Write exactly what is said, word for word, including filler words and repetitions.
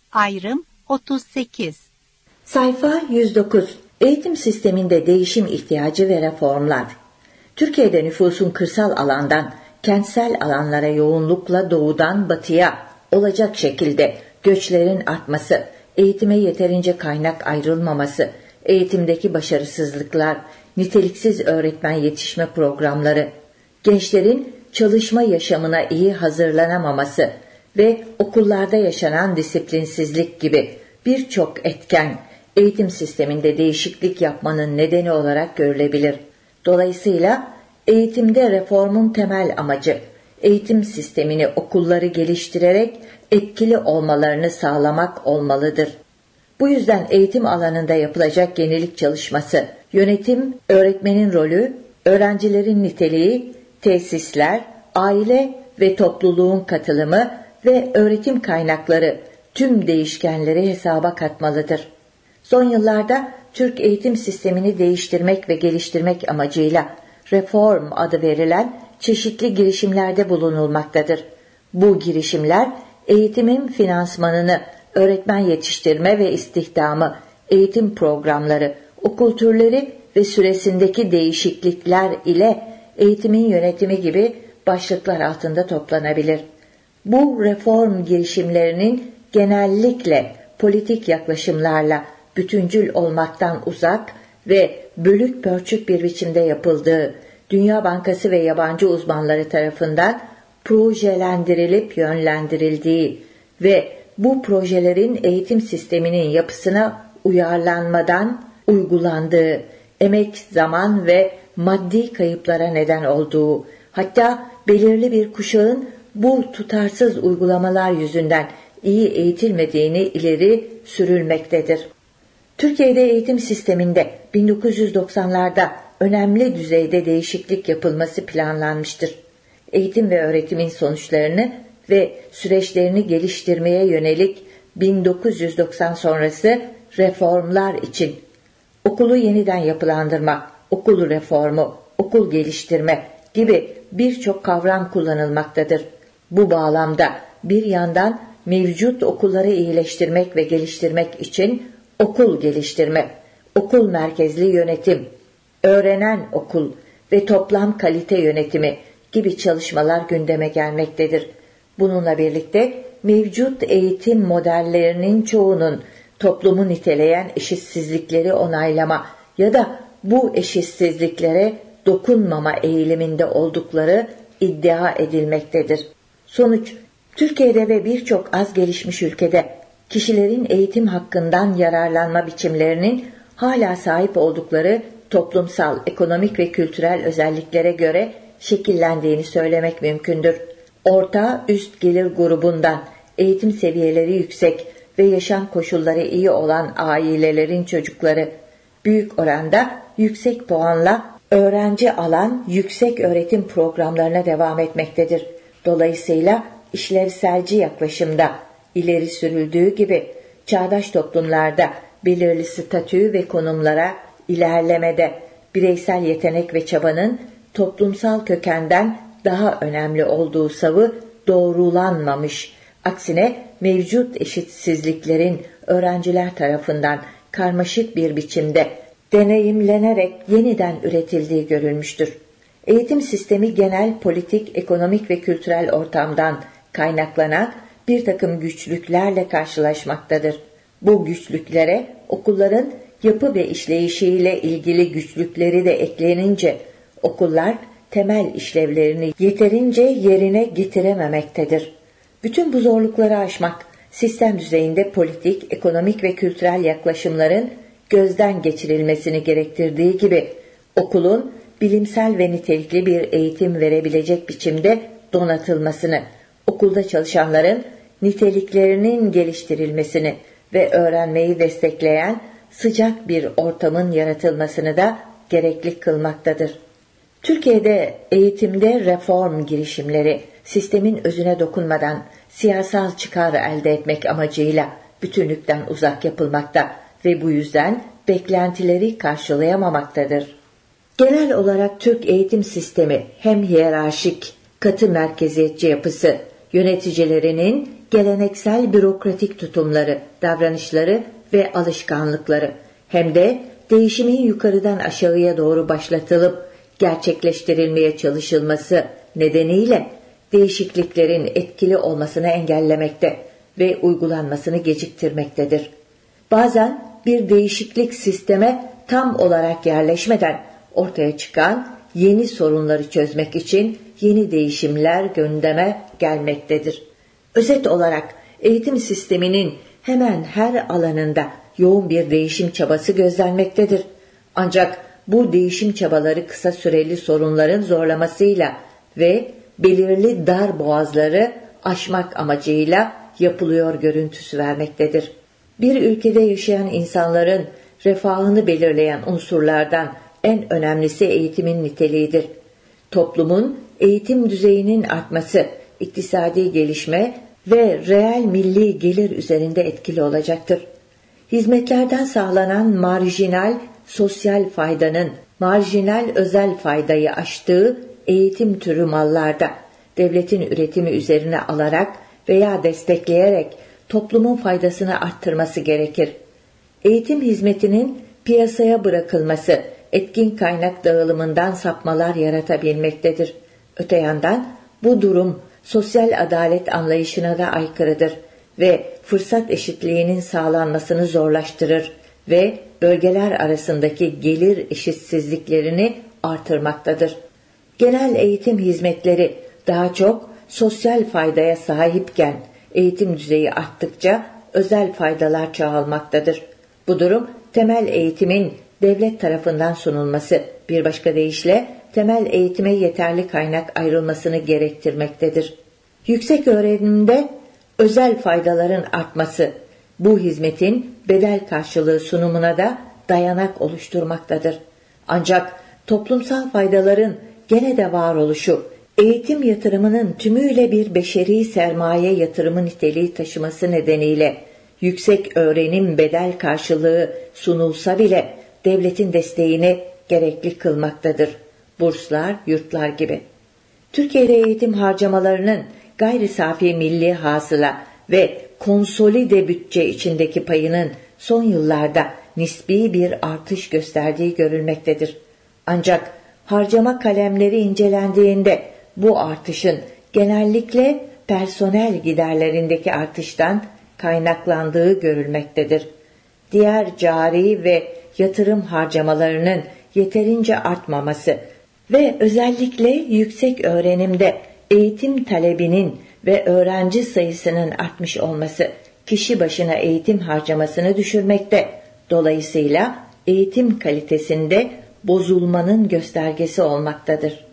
Ayrım otuz sekiz. Sayfa yüz dokuz. Eğitim sisteminde değişim ihtiyacı ve reformlar. Türkiye'de nüfusun kırsal alandan kentsel alanlara yoğunlukla doğudan batıya olacak şekilde göçlerin artması, eğitime yeterince kaynak ayrılmaması, eğitimdeki başarısızlıklar, niteliksiz öğretmen yetişme programları, gençlerin çalışma yaşamına iyi hazırlanamaması ve okullarda yaşanan disiplinsizlik gibi birçok etken eğitim sisteminde değişiklik yapmanın nedeni olarak görülebilir. Dolayısıyla eğitimde reformun temel amacı, eğitim sistemini, okulları geliştirerek etkili olmalarını sağlamak olmalıdır. Bu yüzden eğitim alanında yapılacak yenilik çalışması, yönetim, öğretmenin rolü, öğrencilerin niteliği, tesisler, aile ve topluluğun katılımı ve öğretim kaynakları tüm değişkenleri hesaba katmalıdır. Son yıllarda Türk eğitim sistemini değiştirmek ve geliştirmek amacıyla reform adı verilen çeşitli girişimlerde bulunulmaktadır. Bu girişimler eğitimin finansmanını, öğretmen yetiştirme ve istihdamı, eğitim programları, okul türleri ve süresindeki değişiklikler ile eğitimin yönetimi gibi başlıklar altında toplanabilir. Bu reform girişimlerinin genellikle politik yaklaşımlarla bütüncül olmaktan uzak ve bölük pörçük bir biçimde yapıldığı, Dünya Bankası ve yabancı uzmanları tarafından projelendirilip yönlendirildiği ve bu projelerin eğitim sisteminin yapısına uyarlanmadan uygulandığı, emek, zaman ve maddi kayıplara neden olduğu, hatta belirli bir kuşağın bu tutarsız uygulamalar yüzünden iyi eğitilmediğini ileri sürülmektedir. Türkiye'de eğitim sisteminde bin dokuz yüz doksanlarda önemli düzeyde değişiklik yapılması planlanmıştır. Eğitim ve öğretimin sonuçlarını ve süreçlerini geliştirmeye yönelik bin dokuz yüz doksan sonrası reformlar için okulu yeniden yapılandırma, okul reformu, okul geliştirme gibi birçok kavram kullanılmaktadır. Bu bağlamda bir yandan mevcut okulları iyileştirmek ve geliştirmek için okul geliştirme, okul merkezli yönetim, öğrenen okul ve toplam kalite yönetimi gibi çalışmalar gündeme gelmektedir. Bununla birlikte mevcut eğitim modellerinin çoğunun toplumu niteleyen eşitsizlikleri onaylama ya da bu eşitsizliklere dokunmama eğiliminde oldukları iddia edilmektedir. Sonuç, Türkiye'de ve birçok az gelişmiş ülkede kişilerin eğitim hakkından yararlanma biçimlerinin hala sahip oldukları toplumsal, ekonomik ve kültürel özelliklere göre şekillendiğini söylemek mümkündür. Orta üst gelir grubundan eğitim seviyeleri yüksek ve yaşam koşulları iyi olan ailelerin çocukları büyük oranda yüksek puanla öğrenci alan yüksek öğretim programlarına devam etmektedir. Dolayısıyla işlevselci yaklaşımda ileri sürüldüğü gibi çağdaş toplumlarda belirli statü ve konumlara ilerlemede bireysel yetenek ve çabanın toplumsal kökenden daha önemli olduğu savı doğrulanmamış. Aksine mevcut eşitsizliklerin öğrenciler tarafından karmaşık bir biçimde deneyimlenerek yeniden üretildiği görülmüştür. Eğitim sistemi genel politik, ekonomik ve kültürel ortamdan kaynaklanan bir takım güçlüklerle karşılaşmaktadır. Bu güçlüklere okulların yapı ve işleyişiyle ilgili güçlükleri de eklenince okullar temel işlevlerini yeterince yerine getirememektedir. Bütün bu zorlukları aşmak, sistem düzeyinde politik, ekonomik ve kültürel yaklaşımların gözden geçirilmesini gerektirdiği gibi okulun bilimsel ve nitelikli bir eğitim verebilecek biçimde donatılmasını, okulda çalışanların niteliklerinin geliştirilmesini ve öğrenmeyi destekleyen sıcak bir ortamın yaratılmasını da gerekli kılmaktadır. Türkiye'de eğitimde reform girişimleri sistemin özüne dokunmadan siyasal çıkar elde etmek amacıyla bütünlükten uzak yapılmakta ve bu yüzden beklentileri karşılayamamaktadır. Genel olarak Türk eğitim sistemi hem hiyerarşik, katı merkeziyetçi yapısı, yöneticilerinin geleneksel bürokratik tutumları, davranışları ve alışkanlıkları hem de değişimin yukarıdan aşağıya doğru başlatılıp gerçekleştirilmeye çalışılması nedeniyle değişikliklerin etkili olmasını engellemekte ve uygulanmasını geciktirmektedir. Bazen bir değişiklik sisteme tam olarak yerleşmeden ortaya çıkan yeni sorunları çözmek için yeni değişimler gündeme gelmektedir. Özet olarak eğitim sisteminin hemen her alanında yoğun bir değişim çabası gözlenmektedir. Ancak bu değişim çabaları kısa süreli sorunların zorlamasıyla ve belirli dar boğazları aşmak amacıyla yapılıyor görüntüsü vermektedir. Bir ülkede yaşayan insanların refahını belirleyen unsurlardan en önemlisi eğitimin niteliğidir. Toplumun eğitim düzeyinin artması, iktisadi gelişme ve reel milli gelir üzerinde etkili olacaktır. Hizmetlerden sağlanan marjinal sosyal faydanın marjinal özel faydayı aştığı eğitim türü mallarda devletin üretimi üzerine alarak veya destekleyerek toplumun faydasını arttırması gerekir. Eğitim hizmetinin piyasaya bırakılması etkin kaynak dağılımından sapmalar yaratabilmektedir. Öte yandan bu durum sosyal adalet anlayışına da aykırıdır ve fırsat eşitliğinin sağlanmasını zorlaştırır ve bölgeler arasındaki gelir eşitsizliklerini artırmaktadır. Genel eğitim hizmetleri daha çok sosyal faydaya sahipken eğitim düzeyi arttıkça özel faydalar çoğalmaktadır. Bu durum temel eğitimin devlet tarafından sunulması, bir başka deyişle temel eğitime yeterli kaynak ayrılmasını gerektirmektedir. Yüksek öğrenimde özel faydaların artması bu hizmetin bedel karşılığı sunumuna da dayanak oluşturmaktadır. Ancak toplumsal faydaların gene de varoluşu, eğitim yatırımının tümüyle bir beşeri sermaye yatırımı niteliği taşıması nedeniyle yüksek öğrenim bedel karşılığı sunulsa bile devletin desteğini gerekli kılmaktadır. Burslar, yurtlar gibi. Türkiye'de eğitim harcamalarının gayri safi milli hasıla ve konsolide bütçe içindeki payının son yıllarda nispi bir artış gösterdiği görülmektedir. Ancak harcama kalemleri incelendiğinde bu artışın genellikle personel giderlerindeki artıştan kaynaklandığı görülmektedir. Diğer cari ve yatırım harcamalarının yeterince artmaması ve özellikle yüksek öğrenimde eğitim talebinin ve öğrenci sayısının artmış olması kişi başına eğitim harcamasını düşürmekte. Dolayısıyla eğitim kalitesinde bozulmanın göstergesi olmaktadır.